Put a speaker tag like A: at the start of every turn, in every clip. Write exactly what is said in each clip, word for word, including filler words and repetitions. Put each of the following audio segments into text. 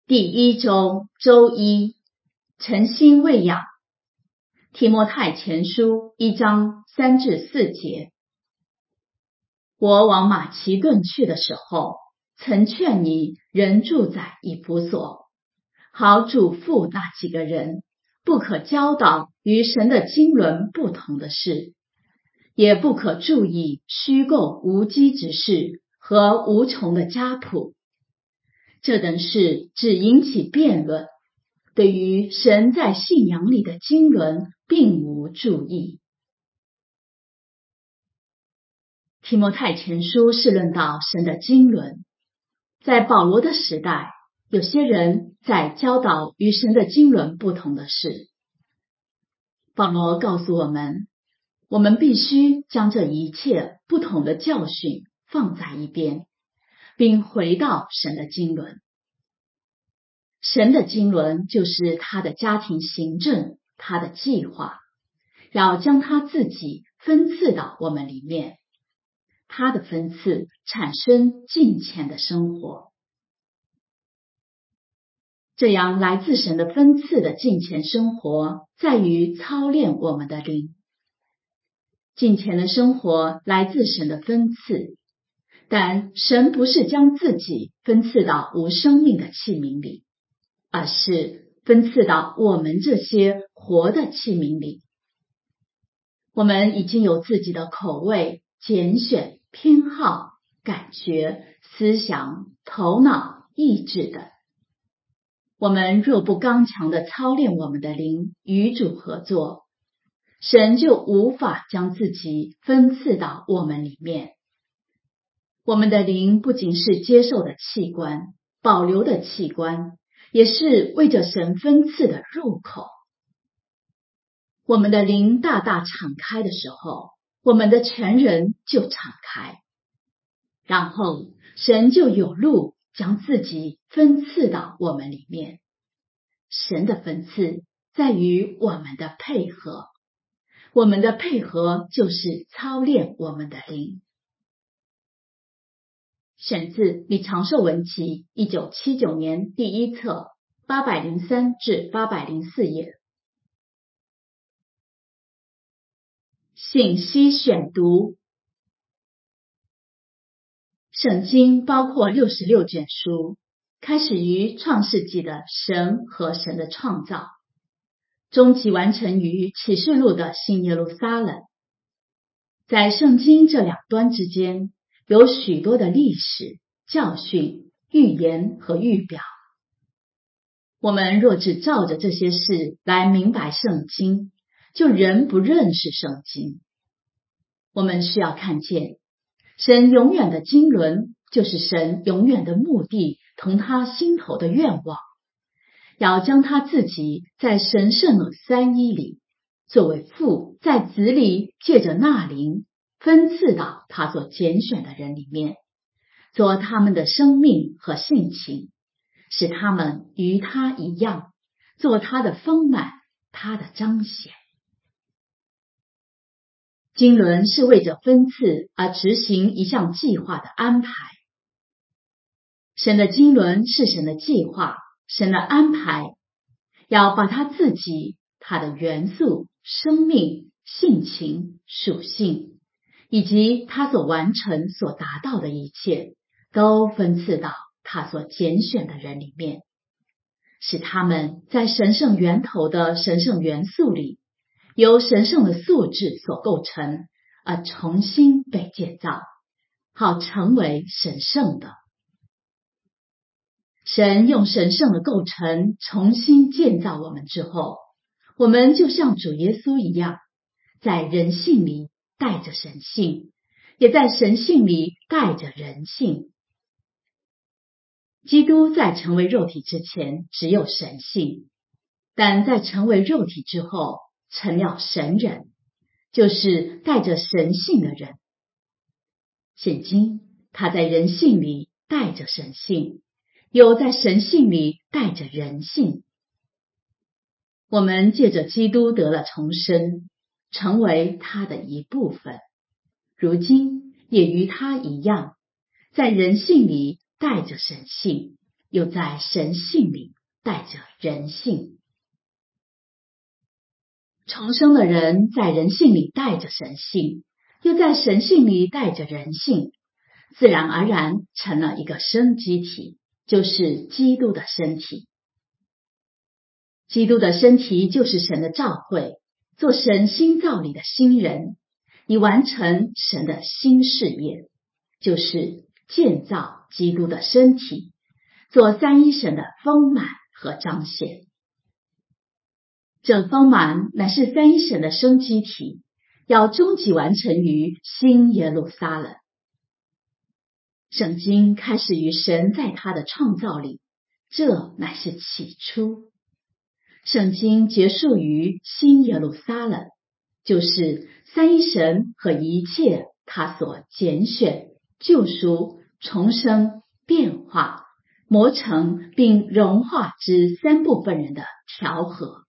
A: 第一周周一，诚心喂养。提摩太前书一章三至四节。我往马其顿去的时候，曾劝你仍住在以弗所，好嘱咐那几个人，不可教导与神的经纶不同的事，也不可注意虚构无稽之事和无从的家谱。这等事只引起辩论，对于神在信仰里的经纶并无注意。提摩太前书是论到神的经纶。在保罗的时代，有些人在教导与神的经纶不同的事。保罗告诉我们，我们必须将这一切不同的教训放在一边，并回到神的经纶。神的经纶就是他的家庭行政，他的计划，要将他自己分赐到我们里面。他的分赐产生敬虔的生活。这样来自神的分赐的敬虔生活，在于操练我们的灵。敬虔的生活来自神的分赐，但神不是将自己分赐到无生命的器皿里，而是分赐到我们这些活的器皿里。我们已经有自己的口味、拣选、偏好、感觉、思想、头脑、意志等。我们若不刚强地操练我们的灵，与主合作，神就无法将自己分赐到我们里面。我们的灵不仅是接受的器官，保留的器官，也是为着神分赐的入口。我们的灵大大敞开的时候，我们的全人就敞开，然后神就有路将自己分赐到我们里面。神的分赐在于我们的配合，我们的配合就是操练我们的灵。选自《李长寿文集》一九七九年第一册八百零三至八百零四页。信息选读。圣经包括六十六卷书，开始于创世纪的神和神的创造，终极完成于启示录的新耶路撒冷。在圣经这两端之间，有许多的历史、教训、预言和预表。我们若只照着这些事来明白圣经，就仍不认识圣经。我们需要看见，神永远的经纶就是神永远的目的同他心头的愿望，要将他自己在神圣的三一里，作为父在子里借着那灵分赐到他所拣选的人里面，做他们的生命和性情，使他们与他一样，做他的丰满，他的彰显。经纶是为着分赐而执行一项计划的安排。神的经纶是神的计划，神的安排，要把他自己、他的元素、生命、性情、属性，以及他所完成、所达到的一切，都分赐到他所拣选的人里面，使他们在神圣源头的神圣元素里，由神圣的素质所构成，而重新被建造，好成为神圣的。神用神圣的构成重新建造我们之后，我们就像主耶稣一样，在人性里带着神性，也在神性里带着人性。基督在成为肉体之前只有神性，但在成为肉体之后成了神人，就是带着神性的人。现今他在人性里带着神性，又在神性里带着人性。我们借着基督得了重生，成为他的一部分，如今也与他一样，在人性里带着神性， 又在神性里带着人性。重生的人在人性里带着神性，又在神性里带着人性，自然而然成了一个生机体，就是基督的身体。基督的身体就是神的召会，做神新造里的新人，以完成神的新事业，就是建造基督的身体，做三一神的丰满和彰显。这丰满乃是三一神的生机体，要终极完成于新耶路撒冷。圣经开始于神在他的创造里，这乃是起初。圣经结束于新耶路撒冷，就是三一神和一切他所拣选、救赎、重生、变化、磨成并融化之三部分人的调和。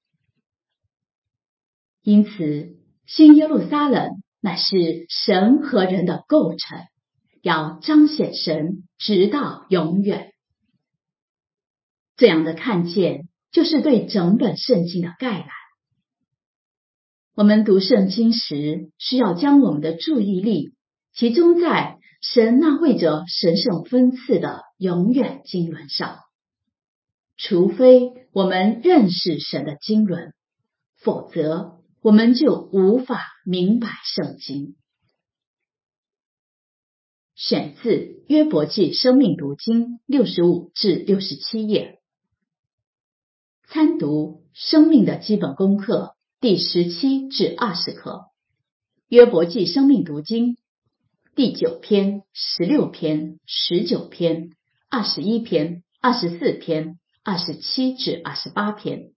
A: 因此，新耶路撒冷乃是神和人的构成，要彰显神直到永远。这样的看见就是对整本圣经的概览。我们读圣经时，需要将我们的注意力集中在神那为着神圣分赐的永远经纶上，除非我们认识神的经纶，否则我们就无法明白圣经。选自约伯记生命读经六十五至六十七页。参读生命的基本功课第十七至二十课，约伯记生命读经第九篇、十六篇、十九篇、二十一篇、二十四篇、二十七至二十八篇。